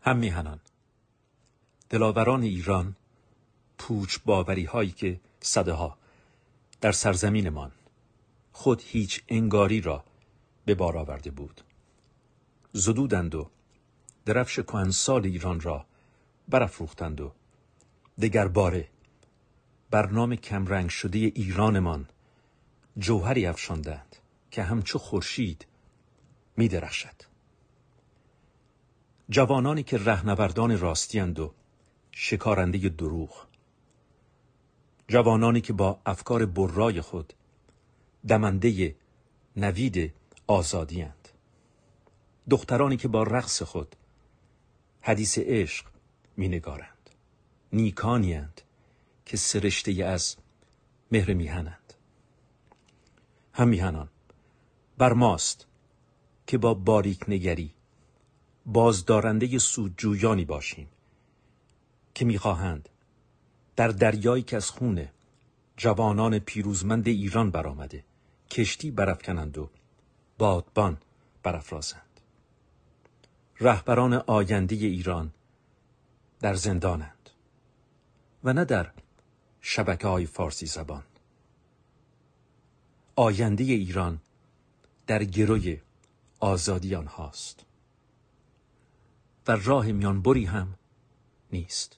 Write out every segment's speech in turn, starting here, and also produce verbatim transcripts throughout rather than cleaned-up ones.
هم میهنان، دلاوران ایران، پوچ باوری هایی که صدها در سرزمینمان خود هیچ انگاری را به بار آورده بود، زدودند و درفش کهنسال ایران را برافروختند و دگر باره بر نام کمرنگ شده ایرانمان جوهری افشاندند که همچو خورشید می درخشد. جوانانی که رهنوردان راستی‌اند و شکارنده دروغ، جوانانی که با افکار برای خود دمنده نوید آزادی‌اند، دخترانی که با رقص خود حدیث عشق می‌نگارند، نیکانی‌اند که سرشته از مهر میهنند. هم میهنان، بر ماست که با باریک نگری بازدارنده سودجویانی باشیم که میخواهند در دریایی که از خون جوانان پیروزمند ایران برآمده کشتی برافکنند و بادبان برافرازند. رهبران آینده ایران در زندانند و نه در شبکه‌های فارسی زبان. آینده ایران در گروی آزادی آنهاست و راه میانبری هم نیست.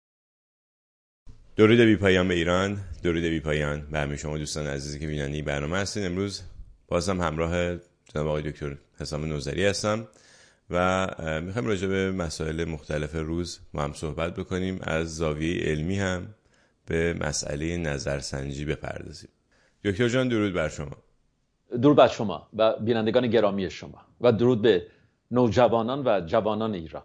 درود بی پایان به ایران، درود بی پایان به همه شما دوستان عزیزی که بیننده این برنامه هستین. امروز بازم همراه جناب آقای دکتر حسام نوذری هستم و میخوایم راجع به مسائل مختلف روز با هم صحبت بکنیم. از زاویه علمی هم به مسئله نظرسنجی بپردازیم. دکتر جان درود بر شما. درود بر شما و بینندگان گرامی شما و درود به نوجوانان و جوانان ایران.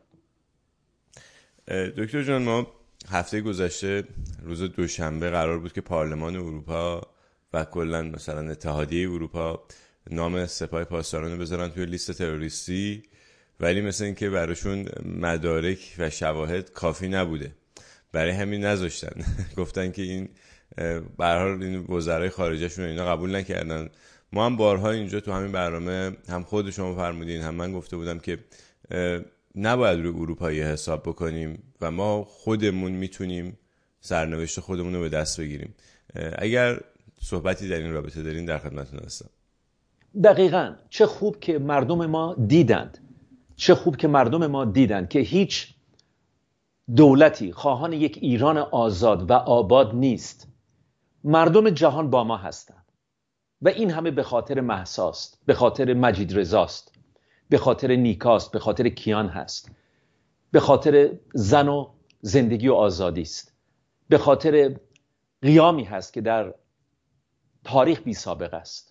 دکتر جان، ما هفته گذشته روز دوشنبه قرار بود که پارلمان اروپا و کلا مثلا اتحادیه اروپا نام سپاه پاسداران رو بذارن توی لیست تروریستی، ولی مثل این که براشون مدارک و شواهد کافی نبوده، برای همین نذاشتن. گفتن که این به هر حال این وزرای خارجه‌شون اینا قبول نکردن. ما هم بارها اینجا تو همین برنامه هم خود شما فرمودین هم من گفته بودم که نباید روی اروپایی حساب بکنیم و ما خودمون میتونیم سرنوشت خودمون رو به دست بگیریم. اگر صحبتی در این رابطه دارین در خدمتتون هستم. دقیقاً. چه خوب که مردم ما دیدند چه خوب که مردم ما دیدند که هیچ دولتی خواهان یک ایران آزاد و آباد نیست. مردم جهان با ما هستند و این همه به خاطر مهساست، به خاطر مجید رضاست، به خاطر نیکاست، به خاطر کیان هست، به خاطر زن و زندگی و آزادی است، به خاطر قیامی هست که در تاریخ بی سابقه است.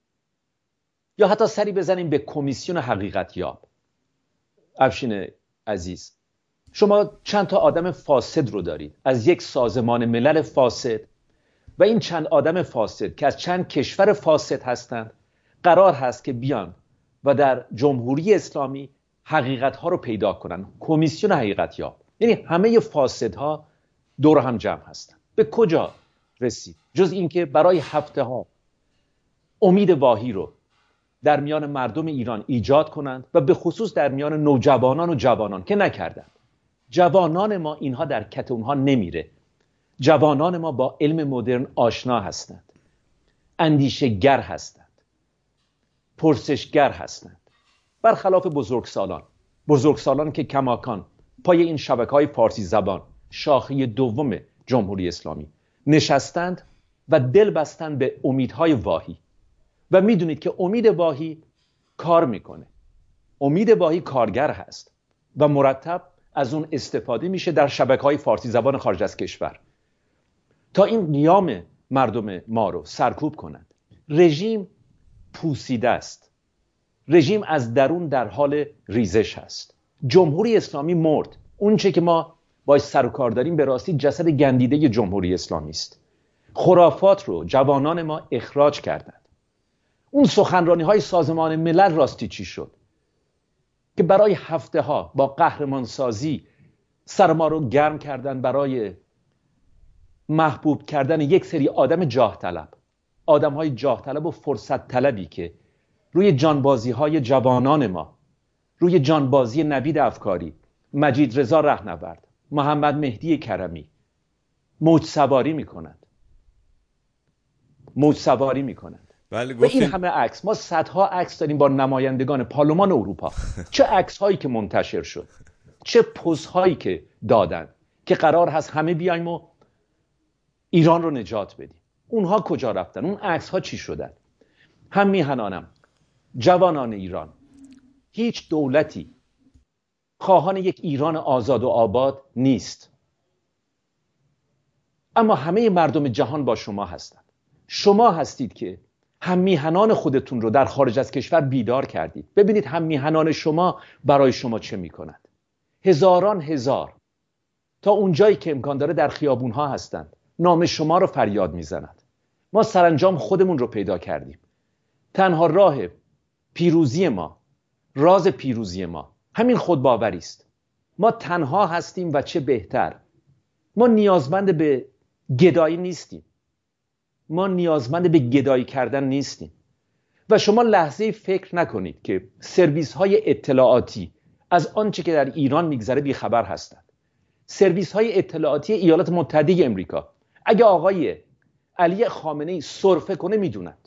یا حتی سری بزنیم به کمیسیون حقیقت یاب. افشین عزیز، شما چند تا آدم فاسد رو دارید از یک سازمان ملل فاسد و این چند آدم فاسد که از چند کشور فاسد هستند قرار هست که بیان و در جمهوری اسلامی حقیقت ها رو پیدا کنن. کمیسیون حقیقت یاب، یعنی همه فاسدها دور هم جمع هستن. به کجا رسید جز اینکه برای هفته ها امید واهی رو در میان مردم ایران ایجاد کنند و به خصوص در میان نوجوانان و جوانان که نکردند. جوانان ما اینها در کت اونها نمیره. جوانان ما با علم مدرن آشنا هستند، اندیشه‌گر هستند، پرسشگر هستند، برخلاف بزرگسالان بزرگسالان که کماکان پای این شبکه‌های فارسی زبان شاخه دوم جمهوری اسلامی نشستند و دل بستند به امیدهای واهی و میدونید که امید واهی کار میکنه. امید واهی کارگر هست و مرتب از اون استفاده میشه در شبکه‌های فارسی زبان خارج از کشور تا این قیام مردم ما رو سرکوب کنند. رژیم پوسیده است. رژیم از درون در حال ریزش است. جمهوری اسلامی مرد. اون چه که ما باید سر و کار داریم به راستی جسد گندیده جمهوری اسلامی است. خرافات رو جوانان ما اخراج کردند. اون سخنرانی های سازمان ملل راستی چی شد که برای هفته ها با قهرمانسازی سر ما رو گرم کردن برای محبوب کردن یک سری آدم جاه طلب، آدم های جاه طلب و فرصت طلبی که روی جانبازی های جوانان ما، روی جانبازی نوید افکاری، مجید رضا رهنورد، محمد مهدی کرمی موج سواری میکنند موج سواری میکنند بله و این همه عکس، ما صدها عکس داریم با نمایندگان پارلمان اروپا. چه عکس هایی که منتشر شد، چه پوز هایی که دادن که قرار هست همه بیایم و ایران رو نجات بدیم. اونها کجا رفتن؟ اون عکس ها چی شدن؟ هم میهنانم، جوانان ایران، هیچ دولتی خواهان یک ایران آزاد و آباد نیست، اما همه مردم جهان با شما هستند. شما هستید که هم میهنان خودتون رو در خارج از کشور بیدار کردید. ببینید هم میهنان شما برای شما چه میکنند. هزاران هزار تا اونجایی که امکان داره در خیابونها هستند، نام شما رو فریاد میزنند. ما سرانجام خودمون رو پیدا کردیم. تنها راه پیروزی ما، راز پیروزی ما همین خودباوری است. ما تنها هستیم و چه بهتر. ما نیازمند به گدایی نیستیم. ما نیازمند به گدایی کردن نیستیم. و شما لحظه فکر نکنید که سرویس های اطلاعاتی از آنچه که در ایران میگذره بیخبر هستند. سرویس های اطلاعاتی ایالات متحده امریکا اگه آقای علی خامنه‌ای سرفه کنه میدونند.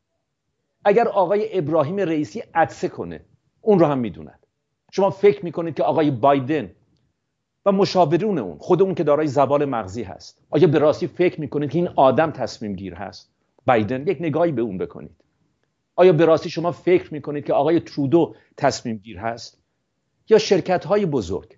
اگر آقای ابراهیم رئیسی عطسه کنه اون رو هم میدونند. شما فکر میکنید که آقای بایدن و مشاورون اون، خود اون که دارای زوال مغزی هست، آیا به راستی فکر میکنید که این آدم تصمیم گیر هست؟ بایدن، یک نگاهی به اون بکنید. آیا به راستی شما فکر میکنید که آقای ترودو تصمیم گیر هست؟ یا شرکت های بزرگ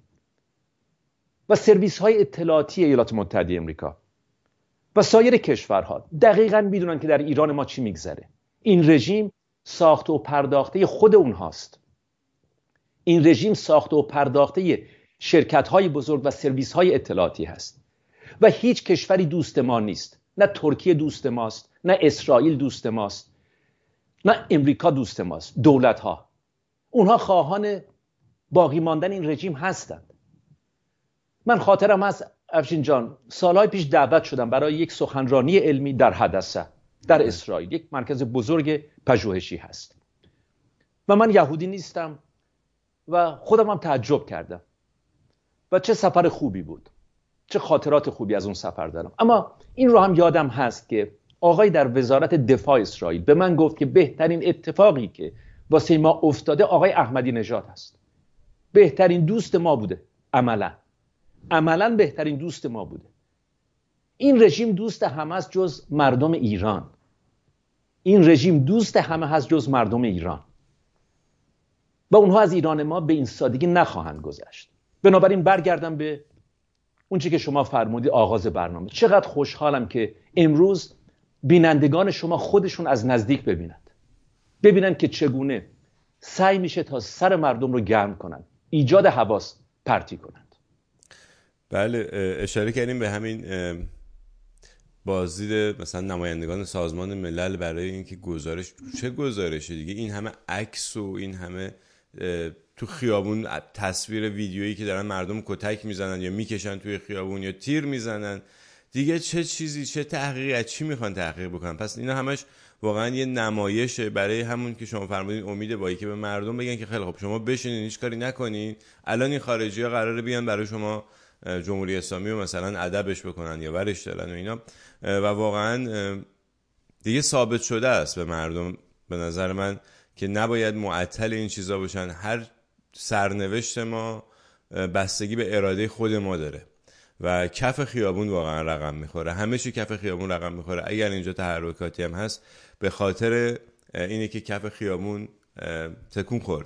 و سرویس های اطلاعاتی ایالات متحده امریکا و سایر کشورها دقیقاً میدونن که در ایران ما چی میگذره. این رژیم ساخته و پرداخته خود اونهاست. این رژیم ساخته و پرداخته شرکت‌های بزرگ و سرویس‌های اطلاعاتی هست و هیچ کشوری دوست ما نیست. نه ترکیه دوست ماست، نه اسرائیل دوست ماست، نه امریکا دوست ماست. دولت‌ها اونها خواهان باقی ماندن این رژیم هستند. من خاطرم هست افشین جان، سالهای پیش دعوت شدم برای یک سخنرانی علمی در حدثه در اسرائیل، یک مرکز بزرگ پژوهشی هست و من یهودی نیستم و خودم هم تعجب کردم و چه سفر خوبی بود، چه خاطرات خوبی از اون سفر دارم. اما این رو هم یادم هست که آقای در وزارت دفاع اسرائیل به من گفت که بهترین اتفاقی که واسه ما افتاده آقای احمدی نژاد است. بهترین دوست ما بوده. عملا عملا بهترین دوست ما بوده. این رژیم دوست همه است جز مردم ایران. این رژیم دوست همه هست جز مردم ایران و اونها از ایران ما به این سادگی نخواهند گذشت. بنابراین برگردم به اون چیزی که شما فرمودید آغاز برنامه. چقدر خوشحالم که امروز بینندگان شما خودشون از نزدیک ببینند. ببینند که چگونه سعی میشه تا سر مردم رو گرم کنند، ایجاد حواس پرتی کنند. بله، اشاره کردیم به همین بازدید مثلا نمایندگان سازمان ملل برای اینکه گزارش، چه گزارشه دیگه، این همه عکس و این همه تو خیابون تصویر ویدیویی که دارن مردم کتک میزنن یا میکشن توی خیابون یا تیر میزنن دیگه، چه چیزی، چه تحقیقی، از چی میخوان تحقیق بکنن؟ پس اینا همش واقعا یه نمایشه برای همون که شما فرمودین امید بایی که به مردم بگن که خیلی خب شما بشینین هیچ کاری نکنین، الان این خارجی‌ها قراره بیان برای شما جمهوری اسلامی رو مثلا ادبش بکنن یا ورش دارن و اینا، و واقعا دیگه ثابت شده است به مردم به نظر من که نباید معطل این چیزا باشن. هر سرنوشت ما بستگی به اراده خود ما داره و کف خیابون واقعا رقم میخوره، همه چی کف خیابون رقم میخوره. اگر اینجا تحرکاتی هم هست به خاطر اینه که کف خیابون تکون خورد.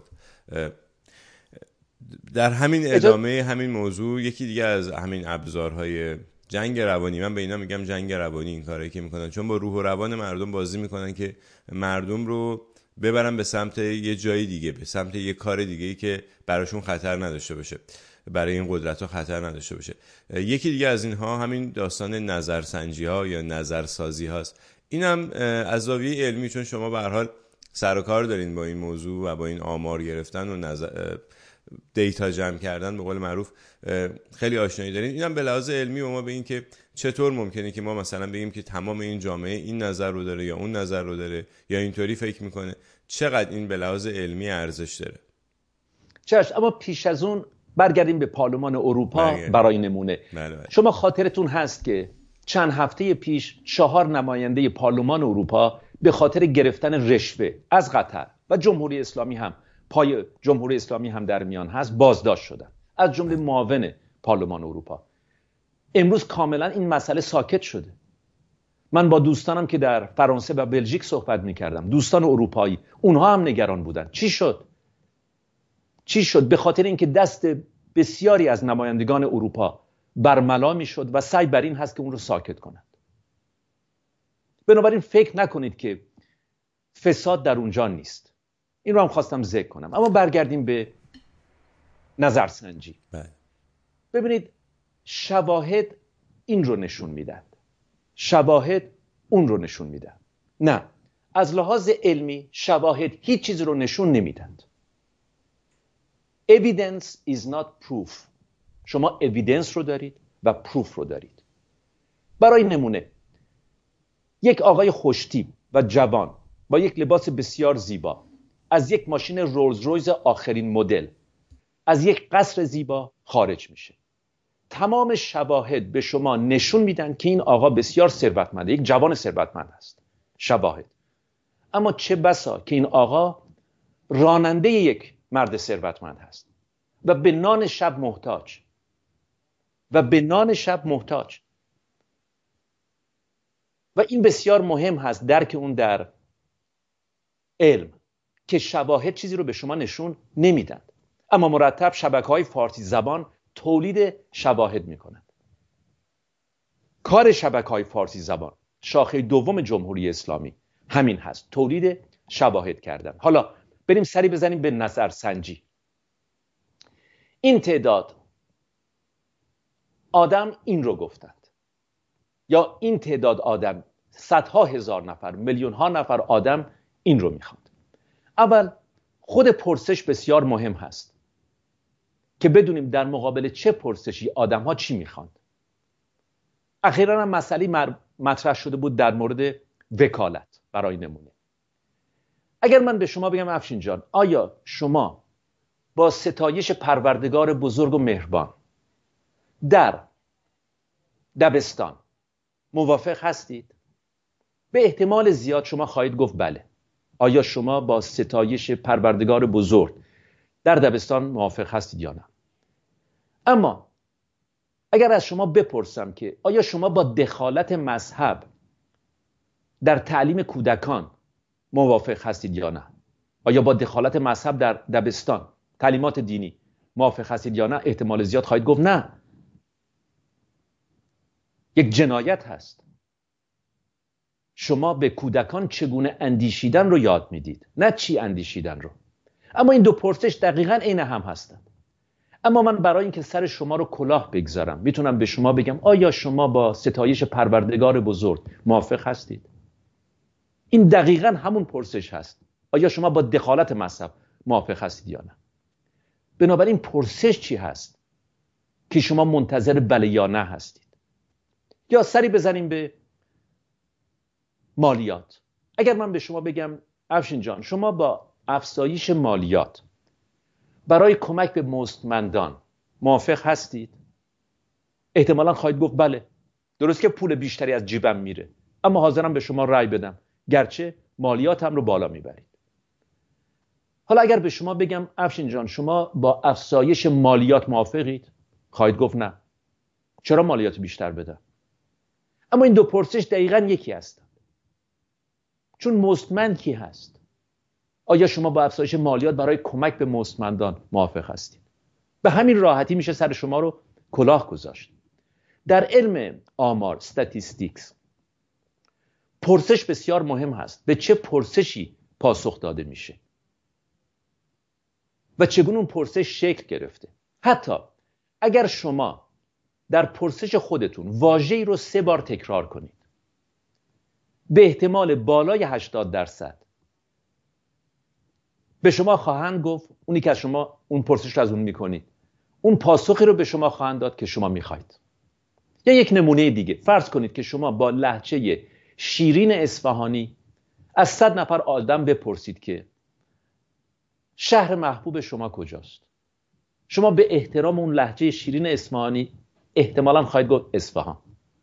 در همین ادامه همین موضوع یکی دیگه از همین ابزارهای جنگ روانی، من به اینا میگم جنگ روانی، این کاری که میکنن چون با روح و روان مردم بازی میکنن که مردم رو ببرن به سمت یه جای دیگه، به سمت یه کار دیگه‌ای که براشون خطر نداشته باشه، برای این قدرت‌ها خطر نداشته باشه. یکی دیگه از اینها همین داستان نظرسنجی‌ها یا نظرسازی هاست. اینم از زاویه علمی، چون شما به هر حال سر و کار دارین با این موضوع و با این آمار گرفتن و نظر دیتا جمع کردن، به قول معروف خیلی آشنایی دارین. اینم به لحاظ علمی و ما به این که چطور ممکنه که ما مثلا بگیم که تمام این جامعه این نظر رو داره یا اون نظر رو داره یا اینطوری فکر میکنه، چقدر این به لحاظ علمی ارزش داره. چشم. اما پیش از اون برگردیم به پارلمان اروپا. برگردیم. برای نمونه بله بله. شما خاطرتون هست که چند هفته پیش چهار نماینده پارلمان اروپا به خاطر گرفتن رشوه از قطر و جمهوری اسلامی هم پای جمهوری اسلامی هم در میان هست بازداشت شدن، از جمله معاون پارلمان اروپا. امروز کاملا این مسئله ساکت شده. من با دوستانم که در فرانسه و بلژیک صحبت می‌کردم، دوستان اروپایی، اونها هم نگران بودن. چی شد؟ چی شد؟ به خاطر اینکه دست بسیاری از نمایندگان اروپا برملا میشد و سعی بر این هست که اون رو ساکت کنند. بنابراین فکر نکنید که فساد در اونجا نیست. این رو هم خواستم ذکر کنم. اما برگردیم به نظرسنجی. ببینید شواهد این رو نشون میدن، شواهد اون رو نشون میدن. نه، از لحاظ علمی شواهد هیچ چیز رو نشون نمیدن. Evidence is not proof. شما evidence رو دارید و proof رو دارید. برای نمونه یک آقای خوشتیپ و جوان با یک لباس بسیار زیبا از یک ماشین رولز رویس آخرین مدل از یک قصر زیبا خارج میشه. تمام شواهد به شما نشون میدن که این آقا بسیار ثروتمنده، یک جوان ثروتمند است. شواهد. اما چه بسا که این آقا راننده یک مرد ثروتمند هست و به نان شب محتاج و به نان شب محتاج و این بسیار مهم هست درک اون در علم که شواهد چیزی رو به شما نشون نمیدن، اما مرتب شبکه‌های فارسی زبان تولید شواهد میکنند. کار شبکه‌های فارسی زبان شاخه دوم جمهوری اسلامی همین هست، تولید شواهد کردن. حالا بریم سری بزنیم به نظرسنجی. این تعداد آدم این رو گفتند یا این تعداد آدم، صدها هزار نفر، میلیون ها نفر آدم این رو میخواند. اول خود پرسش بسیار مهم هست که بدونیم در مقابل چه پرسشی آدم ها چی میخواند. اخیراً هم مسئله مطرح شده بود در مورد وکالت. برای نمونه اگر من به شما بگم افشین جان، آیا شما با ستایش پروردگار بزرگ و مهربان در دبستان موافق هستید؟ به احتمال زیاد شما خواهید گفت بله. آیا شما با ستایش پروردگار بزرگ در دبستان موافق هستید یا نه؟ اما اگر از شما بپرسم که آیا شما با دخالت مذهب در تعلیم کودکان موافق هستید یا نه؟ آیا با دخالت مذهب در دبستان تعلیمات دینی موافق هستید یا نه؟ احتمال زیاد خواهید گفت نه. یک جنایت هست. شما به کودکان چگونه اندیشیدن رو یاد میدید، نه چی اندیشیدن رو. اما این دو پرسش دقیقاً عین هم هستند. اما من برای اینکه سر شما رو کلاه بگذارم میتونم به شما بگم آیا شما با ستایش پروردگار بزرگ موافق هستید؟ این دقیقاً همون پرسش هست. آیا شما با دخالت مذهب موافق هستید یا نه؟ بنابراین پرسش چی هست که شما منتظر بله یا نه هستید؟ یا سری بزنیم به مالیات. اگر من به شما بگم افشین جان شما با افزایش مالیات برای کمک به مستمندان موافق هستید؟ احتمالاً خواهید گفت بله. درست که پول بیشتری از جیبم میره، اما حاضرم به شما رأی بدم گرچه مالیاتم رو بالا میبرید. حالا اگر به شما بگم افشین جان شما با افزایش مالیات موافقید؟ خواهید گفت نه. چرا مالیات بیشتر بدم؟ اما این دو پرسش دقیقاً یکی هستند. چون مستمند کی هست؟ آیا شما با افزایش مالیات برای کمک به مستمندان موافق هستید؟ به همین راحتی میشه سر شما رو کلاه گذاشت. در علم آمار استاتیستیکس پرسش بسیار مهم هست. به چه پرسشی پاسخ داده میشه و چگونه اون پرسش شکل گرفته. حتی اگر شما در پرسش خودتون واژه‌ای رو سه بار تکرار کنید، به احتمال بالای هشتاد درصد به شما خواهند گفت، اونی که از شما اون پرسش رو از اون میکنید، اون پاسخی رو به شما خواهند داد که شما میخواید. یا یک نمونه دیگه، فرض کنید که شما با لهجه شیرین اصفهانی از صد نفر آدم بپرسید که شهر محبوب شما کجاست؟ شما به احترام اون لهجه شیرین اصفهانی احتمالاً خواهید گفت اصفهان.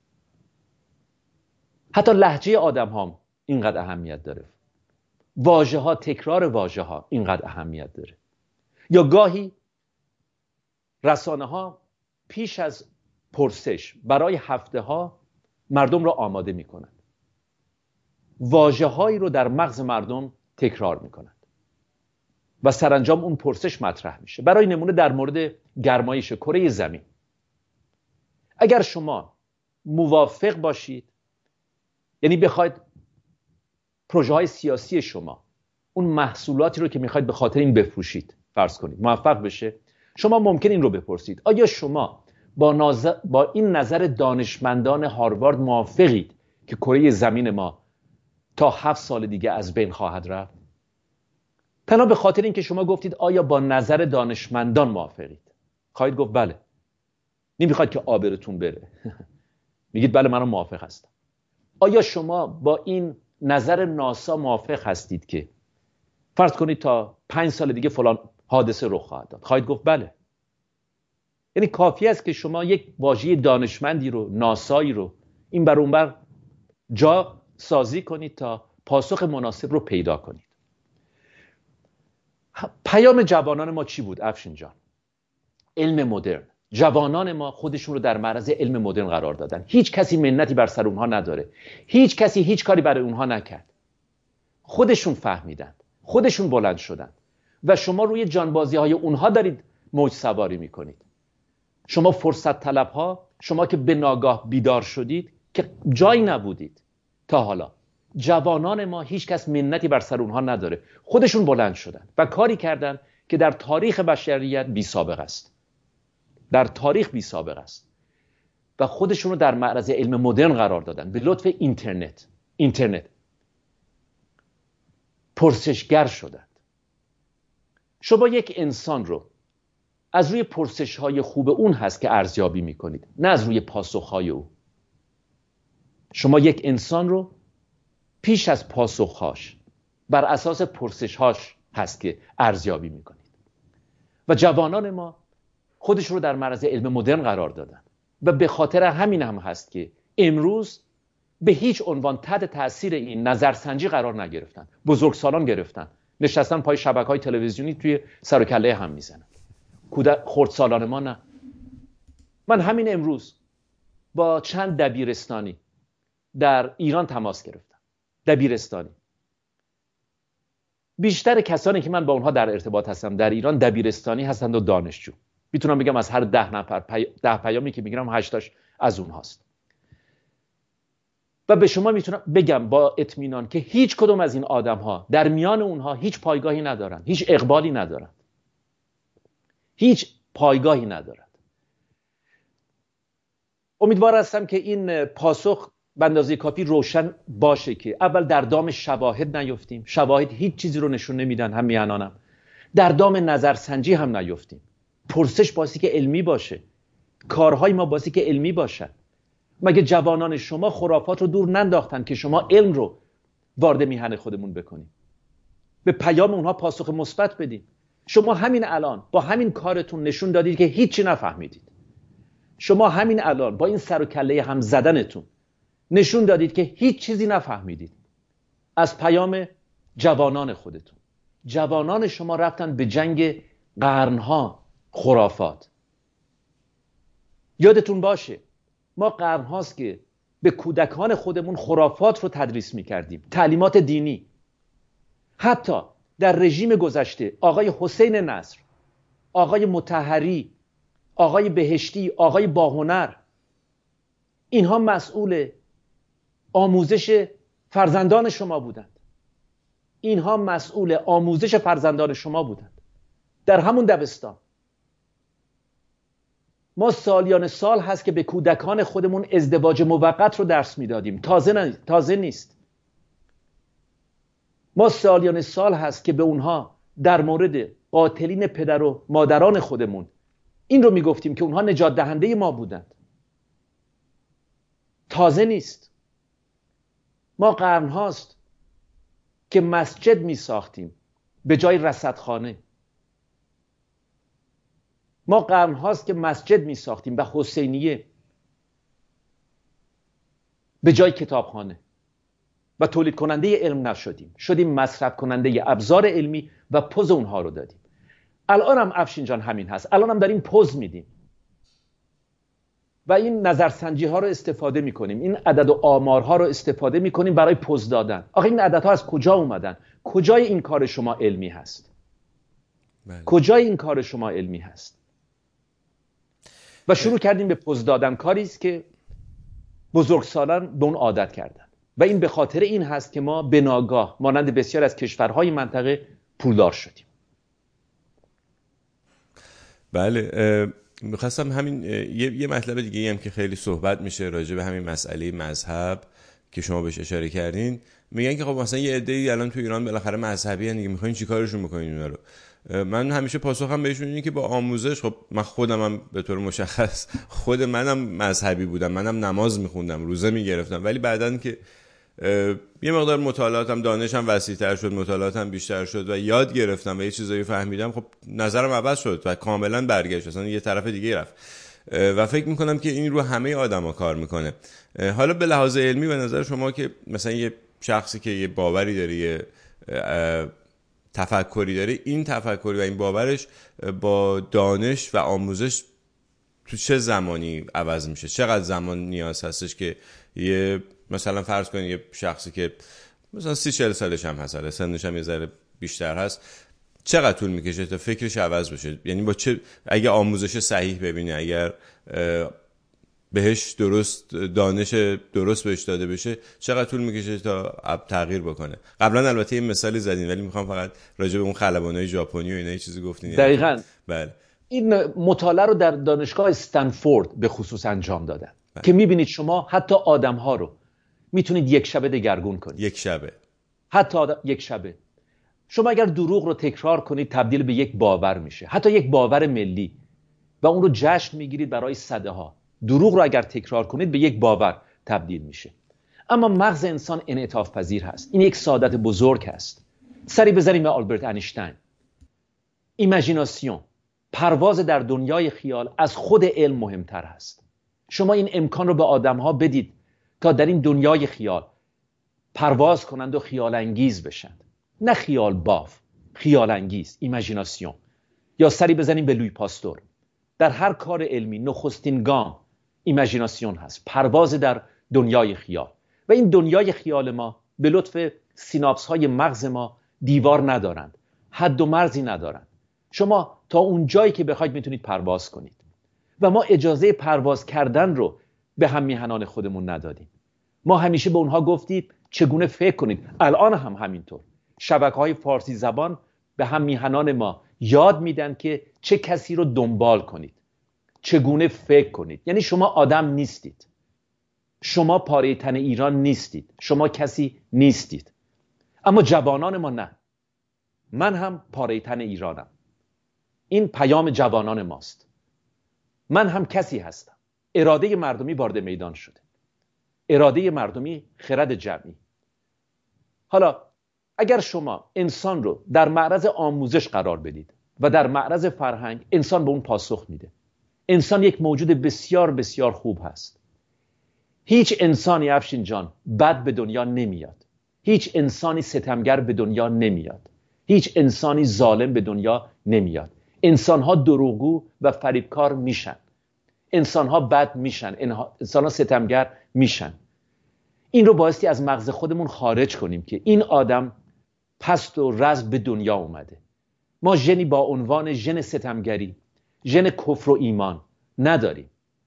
حتی لهجه آدم ها اینقدر اهمیت داره. واژه ها، تکرار واژه ها اینقدر اهمیت داره. یا گاهی رسانه ها پیش از پرسش برای هفته ها مردم را آماده می کنند. واژه هایی رو در مغز مردم تکرار می کنند و سرانجام اون پرسش مطرح میشه. برای نمونه در مورد گرمایش کره زمین، اگر شما موافق باشید، یعنی بخواید پروژه های سیاسی شما، اون محصولاتی رو که میخواید به خاطر این بفروشید فرض کنید موفق بشه، شما ممکن این رو بپرسید: آیا شما با, ناز... با این نظر دانشمندان هاروارد موافقید که کره زمین ما تا هفت سال دیگه از بین خواهد رفت؟ تنها به خاطر این که شما گفتید آیا با نظر دانشمندان موافقید، خواهید گفت بله. نمیخواید که آبرتون بره میگید بله من موافق هستم. آیا شما با این نظر ناسا موافق هستید که فرض کنید تا پنج سال دیگه فلان حادثه رخ خواهد داد؟ خواهید گفت بله. یعنی کافی است که شما یک واژه دانشمندی رو، ناسایی رو این بر اون بر جا سازی کنید تا پاسخ مناسب رو پیدا کنید. پیام جوانان ما چی بود افشین جان؟ علم مدرن. جوانان ما خودشون رو در معرض علم مدرن قرار دادن. هیچ کسی منتی بر سر اونها نداره. هیچ کسی هیچ کاری برای اونها نکرد. خودشون فهمیدن، خودشون بلند شدن و شما روی جانبازی های اونها دارید موج سواری میکنید. شما فرصت طلب ها، شما که به ناگاه بیدار شدید که جایی نبودید تا حالا. جوانان ما هیچ کس منتی بر سر اونها نداره. خودشون بلند شدن و کاری کردن که در تاریخ بشریت بی سابقه است. در تاریخ بی سابقه است. و خودشون رو در معرض علم مدرن قرار دادن به لطف اینترنت. اینترنت. پرسشگر شدند. شما یک انسان رو از روی پرسش‌های خوب اون هست که ارزیابی می‌کنید، نه از روی پاسخ‌های او. شما یک انسان رو پیش از پاسخ‌هاش بر اساس پرسش‌هاش هست که ارزیابی می‌کنید. و جوانان ما خودشون رو در معرض علم مدرن قرار دادن و به خاطر همین هم هست که امروز به هیچ عنوان تحت تاثیر این نظرسنجی قرار نگرفتن. بزرگسالان گرفتن، نشستن پای شبکه‌های تلویزیونی توی سر و کله هم میزنن. کودک خردسالان ما نه. من همین امروز با چند دبیرستانی در ایران تماس گرفتم. دبیرستانی. بیشتر کسانی که من با اونها در ارتباط هستم در ایران دبیرستانی هستند و دانشجو. میتونم بگم از هر ده نفر پی... ده پیامی که میگیرم هشتاش از اونهاست. و به شما میتونم بگم با اطمینان که هیچ کدوم از این آدم ها در میان اونها هیچ پایگاهی ندارن، هیچ اقبالی ندارن، هیچ پایگاهی ندارن. امیدوار هستم که این پاسخ به اندازه کافی روشن باشه که اول در دام شواهد نیفتیم. شواهد هیچ چیزی رو نشون نمیدن، هم میانانم. در دام نظرسنجی هم نیفتیم. پرسش باسی که علمی باشه، کارهای ما باسی که علمی باشه. مگه جوانان شما خرافات رو دور ننداختن که شما علم رو وارد میهن خودمون بکنیم، به پیام اونها پاسخ مثبت بدیم؟ شما همین الان با همین کارتون نشون دادید که هیچی نفهمیدید. شما همین الان با این سر و کله هم زدنتون نشون دادید که هیچ چیزی نفهمیدید از پیام جوانان خودتون. جوانان شما رفتن به جنگ قرنها خرافات. یادتون باشه ما قرنهاست که به کودکان خودمون خرافات رو تدریس می‌کردیم، تعلیمات دینی. حتی در رژیم گذشته آقای حسین نصر، آقای مطهری، آقای بهشتی، آقای باهنر، اینها مسئول آموزش فرزندان شما بودند. اینها مسئول آموزش فرزندان شما بودند در همون دبستان. ما سالیان سال هست که به کودکان خودمون ازدواج موقت رو درس میدادیم. تازه تازه نیست. ما سالیان سال هست که به اونها در مورد قاتلین پدر و مادران خودمون این رو میگفتیم که اونها نجات دهنده ما بودند. تازه نیست. ما قرن هاست که مسجد می ساختیم به جای رصدخانه. ما قرن هاست که مسجد می ساختیم و حسینیه به جای کتابخانه و تولید کننده علم نشدیم، شدیم مصرف کننده ابزار علمی و پوز اونها رو دادیم. الان هم افشین جان همین هست، الان هم داریم پوز میدیم و این نظرسنجی ها رو استفاده میکنیم، این عدد و آمارها رو استفاده میکنیم برای پوز دادن. آخه این عددها از کجا اومدن؟ کجای این کار شما علمی هست؟ بله. کجای این کار شما علمی هست؟ و شروع کردیم به پوز دادن، کاری است که بزرگسالان به اون عادت کردن و این به خاطر این هست که ما به ناگاه مانند بسیار از کشورهای منطقه پولدار شدیم. بله، میخواستم همین یه, یه مطلب دیگه هم که خیلی صحبت میشه راجع به همین مسئله مذهب که شما بهش اشاره کردین. میگن که خب مثلا یه عده‌ای الان تو ایران بالاخره مذهبی ان دیگه، میخواین چیکارشون بکنین اونا رو؟ من همیشه پاسخم بهشون اینه که با آموزش، خب من خودم هم به طور مشخص خود منم مذهبی بودم، منم نماز میخوندم، روزه میگرفتم، ولی بعدن که یه مقدار مطالعاتم، دانشم وسیع‌تر شد، مطالعاتم بیشتر شد و یاد گرفتم و یه چیزایی فهمیدم، خب نظرم عوض شد و کاملا برگشت، اصلا یه طرف دیگه رفت و فکر میکنم که این رو همه آدما کار میکنه. حالا به لحاظ علمی به نظر شما که مثلا یه شخصی که یه باوری داره، یه تفکری داره، این تفکری و این باورش با دانش و آموزش تو چه زمانی عوض میشه؟ چقدر زمان نیاز هستش که یه مثلا فرض کنید یه شخصی که مثلا سی چهل سالش هم هست، سنش هم یه ذره بیشتر هست، چقدر طول میکشه تا فکرش عوض بشه؟ یعنی با چه، اگه آموزش صحیح ببینه، اگر بهش درست دانش درست بهش داده بشه، چقدر طول میکشه تا تغییر بکنه؟ قبلا البته یه مثالی زدین ولی میخوام فقط راجع به اون خلبانای ژاپنی و اینا یه چیزی گفتین. دقیقاً. بله. این مطالعه رو در دانشگاه استنفورد به خصوص انجام دادن. بله. که میبینید شما حتی آدم‌ها رو میتونید یک شبه دگرگون کنید. یک شبه. حتی آدم... یک شبه. شما اگر دروغ رو تکرار کنید تبدیل به یک باور میشه، حتی یک باور ملی، و اون رو جشن میگیرید برای صدها. دروغ رو اگر تکرار کنید به یک باور تبدیل میشه. اما مغز انسان انعطاف پذیر هست. این یک سعادت بزرگ هست. سری بزنیم به آلبرت اینشتین. ایمیجیناسیون، پرواز در دنیای خیال از خود علم مهمتر هست. شما این امکان رو به آدم‌ها بدید تا در این دنیای خیال پرواز کنند و خیال انگیز بشند، نه خیال باف، خیال انگیز، ایمیجیناسیون. یا سری بزنیم به لوی پاستور. در هر کار علمی نخستین گام ایمیجیناسیون هست، پرواز در دنیای خیال. و این دنیای خیال ما به لطف سیناپس های مغز ما دیوار ندارند، حد و مرزی ندارند. شما تا اون جایی که بخواید میتونید پرواز کنید و ما اجازه پرواز کردن رو به هم میهنان خودمون ندادیم. ما همیشه به اونها گفتیم چگونه فکر کنید. الان هم همینطور شبکه‌های فارسی زبان به هم میهنان ما یاد میدن که چه کسی رو دنبال کنید، چگونه فکر کنید. یعنی شما آدم نیستید، شما پاره تن ایران نیستید، شما کسی نیستید. اما جوانان ما نه. من هم پاره تن ایرانم. این پیام جوانان ماست. من هم کسی هستم. اراده مردمی وارد میدان شده. اراده مردمی، خرد جمعی. حالا اگر شما انسان رو در معرض آموزش قرار بدید و در معرض فرهنگ، انسان به اون پاسخ میده. انسان یک موجود بسیار بسیار خوب هست. هیچ انسانی افشین جان بد به دنیا نمیاد. هیچ انسانی ستمگر به دنیا نمیاد. هیچ انسانی ظالم به دنیا نمیاد. انسان‌ها دروغگو و فریبکار میشن. انسان‌ها بد میشن. انسان‌ها ستمگر میشن. این رو بایستی از مغز خودمون خارج کنیم که این آدم پست و رزل به دنیا اومده. ما ژنی با عنوان ژن ستمگری، ژن کفر و ایمان نداریم.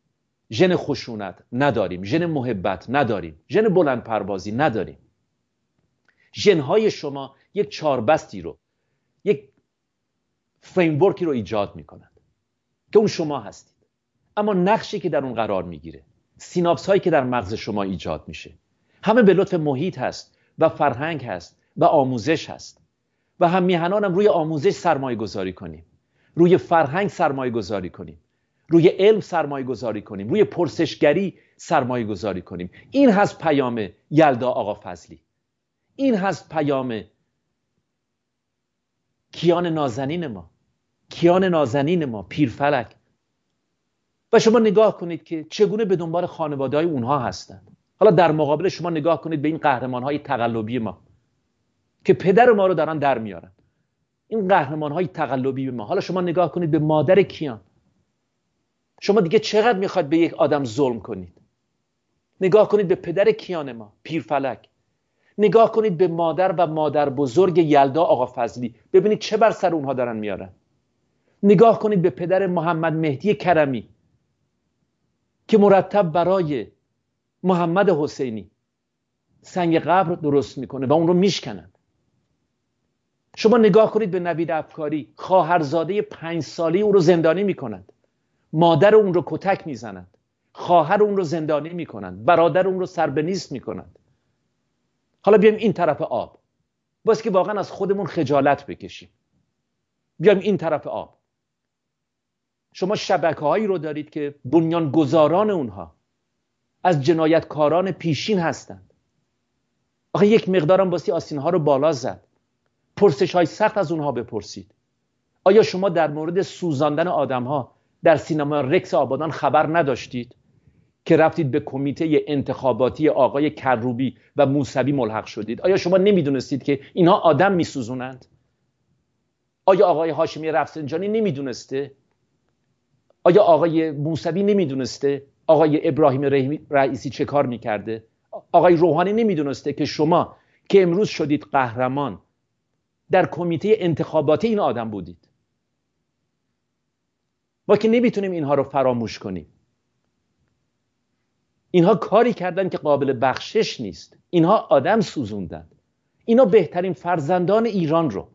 ژن خشونت نداریم. ژن محبت نداریم. ژن بلند پروازی نداریم. ژن‌های شما یک چاربستی رو، یک فریمورکی رو ایجاد میکنند که اون شما هستید. اما نقشی که در اون قرار میگیره، سیناپس هایی که در مغز شما ایجاد میشه، همه به لطف محیط هست و فرهنگ هست و آموزش هست. و هم میهنانم روی آموزش سرمایه گذاری کنیم، روی فرهنگ سرمایه گذاری کنیم، روی علم سرمایه گذاری کنیم، روی پرسشگری سرمایه گذاری کنیم. این هست پیام یلدا آقا فضلی. این هست پیام کیان نازنین ما. کیان نازنین ما، پیرفلک. و شما نگاه کنید که چگونه به دنبال خانواده‌های اونها هستند. حالا در مقابل شما نگاه کنید به این قهرمان‌های تقلبی ما که پدر ما رو دارن در میارن. این قهرمان‌های تقلبی ما. حالا شما نگاه کنید به مادر کیان. شما دیگه چقدر میخواد به یک آدم ظلم کنید؟ نگاه کنید به پدر کیان ما، پیرفلک. نگاه کنید به مادر و مادر بزرگ یلدا آقا فضلی. ببینید چه بر سر اونها دارن میارن. نگاه کنید به پدر محمد مهدی کرمی که مرتب برای محمد حسینی سنگ قبر درست میکنه و اون رو میشکنن. شما نگاه کنید به نوید افکاری، خواهرزاده پنج ساله او رو زندانی میکنند، مادر اون رو کتک میزنند، خواهر اون رو زندانی میکنند، برادر اون رو سر به نیست میکنند. حالا بیایم این طرف آب، باز که واقعا از خودمون خجالت بکشیم. بیایم این طرف آب. شما شبکه‌هایی رو دارید که بنیانگذاران اونها از جنایتکاران پیشین هستند. آخه یک مقدارم باستی آستین‌ها رو بالا زد. پرسش‌های سخت از اونها بپرسید. آیا شما در مورد سوزاندن آدم‌ها در سینما رکس آبادان خبر نداشتید که رفتید به کمیته انتخاباتی آقای کروبی و موسوی ملحق شدید؟ آیا شما نمیدونستید که اینها آدم میسوزونند؟ آیا آقای هاشمی رفسنجانی نمیدونسته؟ آیا آقای موسوی نمیدونسته آقای ابراهیم رئیسی چه کار میکرده؟ آقای روحانی نمیدونسته که شما که امروز شدید قهرمان در کمیته انتخاباتی این آدم بودید؟ ما که نمیتونیم اینها رو فراموش کنیم. اینها کاری کردن که قابل بخشش نیست. اینها آدم سوزوندن. اینا بهترین فرزندان ایران رو،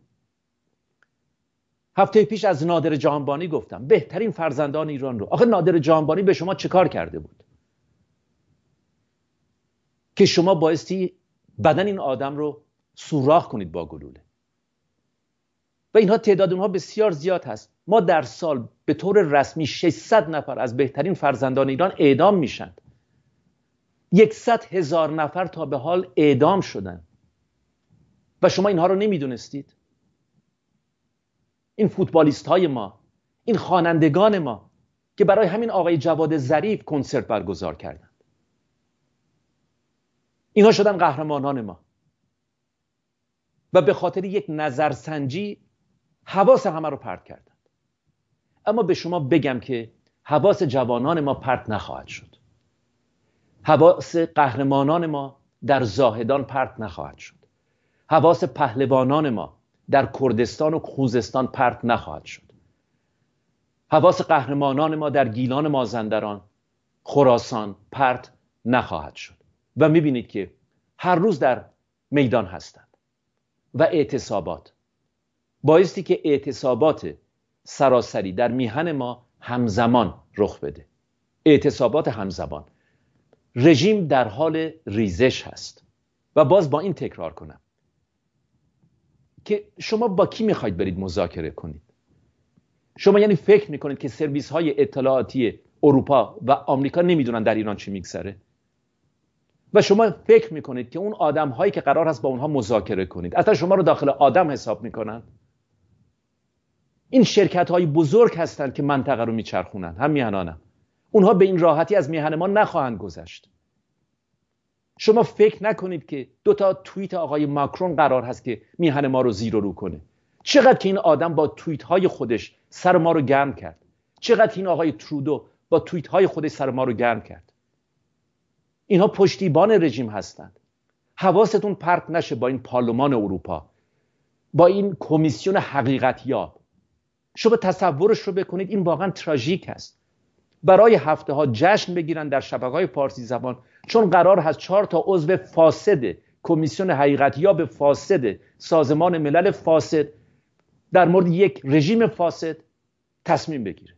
هفته پیش از نادر جهانبانی گفتم، بهترین فرزندان ایران رو. آخه نادر جهانبانی به شما چه کار کرده بود که شما بایستی بدن این آدم رو سوراخ کنید با گلوله؟ و اینها تعداد اونها بسیار زیاد هست. ما در سال به طور رسمی ششصد نفر از بهترین فرزندان ایران اعدام میشن. صد هزار نفر تا به حال اعدام شدن و شما اینها رو نمیدونستید؟ این فوتبالیست های ما، این خوانندگان ما که برای همین آقای جواد ظریف کنسرت برگزار کردند، اینها شدن قهرمانان ما و به خاطر یک نظرسنجی حواس همه رو پرت کردند. اما به شما بگم که حواس جوانان ما پرت نخواهد شد. حواس قهرمانان ما در زاهدان پرت نخواهد شد. حواس پهلوانان ما در کردستان و خوزستان پرت نخواهد شد. حواس قهرمانان ما در گیلان مازندران، خراسان پرت نخواهد شد. و میبینید که هر روز در میدان هستند و اعتصابات بایستی که اعتصابات سراسری در میهن ما همزمان رخ بده. اعتصابات همزمان. رژیم در حال ریزش هست. و باز با این تکرار کنم که شما با کی میخواید برید مذاکره کنید؟ شما یعنی فکر میکنید که سرویس های اطلاعاتی اروپا و آمریکا نمیدونن در ایران چی میگذره؟ و شما فکر میکنید که اون آدم هایی که قرار هست با اونها مذاکره کنید اصلا شما رو داخل آدم حساب میکنن؟ این شرکت های بزرگ هستند که منطقه رو میچرخونن. هم میهنانم. اونها به این راحتی از میهن ما نخواهند گذشت. شما فکر نکنید که دو تا توییت آقای ماکرون قرار هست که میهن ما رو زیر و رو کنه. چقدر که این آدم با توییت های خودش سر ما رو گرم کرد. چقدر این آقای ترودو با توییت های خودش سر ما رو گرم کرد. اینها پشتیبان رژیم هستند. حواستون پرت نشه با این پارلمان اروپا، با این کمیسیون حقیقت یاب. شما تصورش رو بکنید، این واقعا تراژیک است. برای هفته ها جشن بگیرن در شبکه‌های فارسی زبان چون قرار هست چهار تا عضو فاسد کمیسیون حقیقت یاب فاسد سازمان ملل فاسد در مورد یک رژیم فاسد تصمیم بگیره.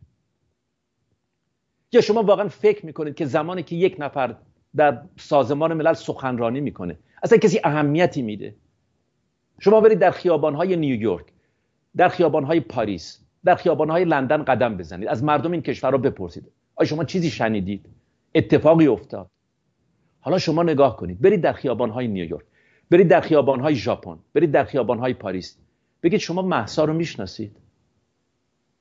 یا شما واقعا فکر میکنید که زمانی که یک نفر در سازمان ملل سخنرانی میکنه اصلا کسی اهمیتی میده؟ شما برید در خیابانهای نیویورک، در خیابانهای پاریس، در خیابانهای لندن قدم بزنید، از مردم این کشور رو بپرسید آیا شما چیزی شنیدید؟ اتفاقی افتاد؟ حالا شما نگاه کنید، برید در خیابانهای نیویورک، برید در خیابانهای ژاپن، برید در خیابانهای پاریس، بگید شما مهسا رو میشناسید؟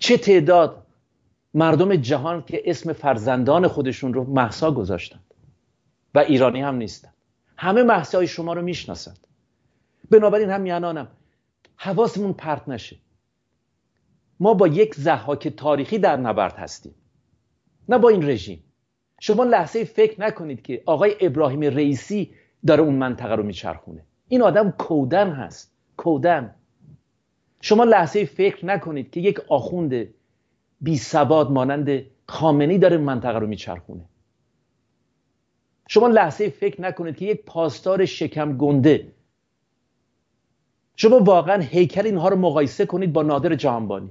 چه تعداد مردم جهان که اسم فرزندان خودشون رو مهسا گذاشتند و ایرانی هم نیستند. همه مهسای شما رو میشناسند. بنابراین هم میانانم حواسمون پرت نشه. ما با یک ضحاک تاریخی در نبرد هستیم، نه با این رژیم. شما لحظه فکر نکنید که آقای ابراهیم رئیسی داره اون منطقه رو میچرخونه. این آدم کودن هست، کودن. شما لحظه فکر نکنید که یک آخوند بی ثبات مانند خامنه‌ای داره منطقه رو میچرخونه. شما لحظه فکر نکنید که یک پاسدار شکم گنده. شما واقعا هیکل اینها رو مقایسه کنید با نادر جهانبانی.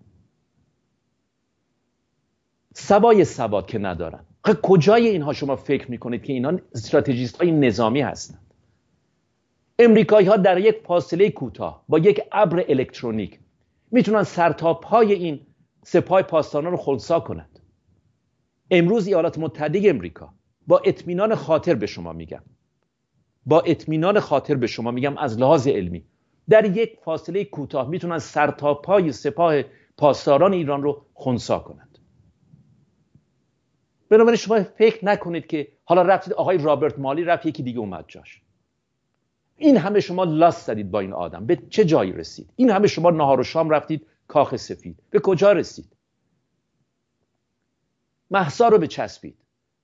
سوای سواد که ندارن. کجای اینها شما فکر میکنید که اینها استراتژیست های نظامی هستند؟ امریکایی ها در یک فاصله کوتاه با یک ابر الکترونیک میتونن سرتاپای این سپاه پاسداران رو خنثی کنند. امروز ایالات متحده امریکا با اطمینان خاطر به شما میگم با اطمینان خاطر به شما میگم از لحاظ علمی در یک فاصله کوتاه میتونن سرتاپای سپاه پاسداران ایران رو خنثی کنند. بنابراین شما فکر نکنید که حالا رفتید آقای رابرت مالی رفت یکی دیگه اومد جاش. این همه شما لاس زدید با این آدم، به چه جایی رسید؟ این همه شما نهار و شام رفتید کاخ سفید، به کجا رسید؟ مهسا رو بچسبید.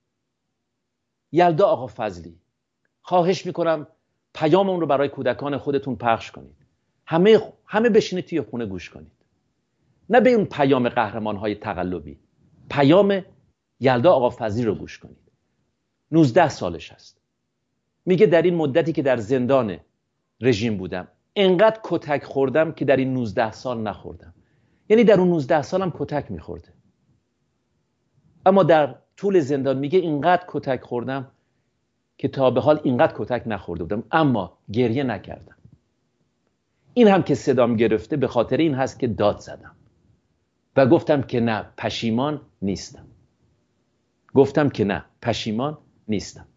یلدا آقا فضلی، خواهش میکنم پیام اون رو برای کودکان خودتون پخش کنید. همه همه بشینید توی خونه گوش کنید. نه به اون پیام قهرمان‌های تقلبی. پیام یلدا آقا فضلی رو گوش کنید. نوزده سالش هست. میگه در این مدتی که در زندان رژیم بودم انقدر کتک خوردم که در این نوزده سال نخوردم. یعنی در اون نوزده سالم کتک میخورده. اما در طول زندان میگه اینقدر کتک خوردم که تا به حال اینقدر کتک نخورده بودم، اما گریه نکردم. این هم که صدام گرفته به خاطر این هست که داد زدم و گفتم که نه، پشیمان نیستم. گفتم که نه، پشیمان نیستم.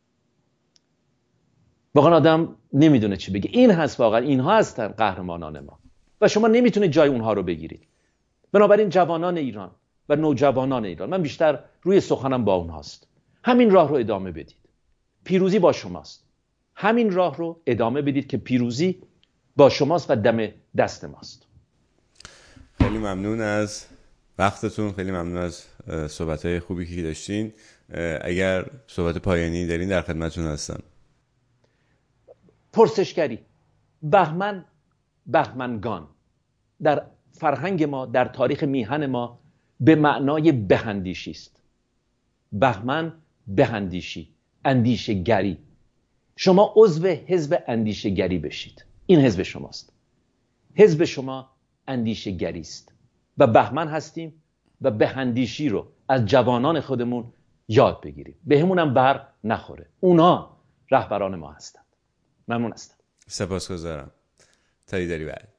واقعا آدم نمیدونه چی بگه. این هست واقعا، اینها هستن قهرمانان ما و شما نمیتونید جای اونها رو بگیرید. بنابراین جوانان ایران و نوجوانان ایران، من بیشتر روی سخنم با اونهاست، همین راه رو ادامه بدید. پیروزی با شماست. همین راه رو ادامه بدید که پیروزی با شماست و دم دست ماست. خیلی ممنون از وقتتون، خیلی ممنون از صحبت‌های خوبی که داشتین. اگر صحبت پایانی دارین در خدمتتون هستم. پرسشگری. بهمن، بهمنگان در فرهنگ ما، در تاریخ میهن ما به معنای بهندیشی است. بهمن بهندیشی، اندیشه گری. شما عضو حزب اندیشه گری بشید. این حزب شماست. حزب شما اندیشه گری است و بهمن هستیم و بهندیشی رو از جوانان خودمون یاد بگیریم. به همونم بر نخوره. اونا رهبران ما هستند. ممنون هستم. سپاسگزارم. تا دیداری بعد.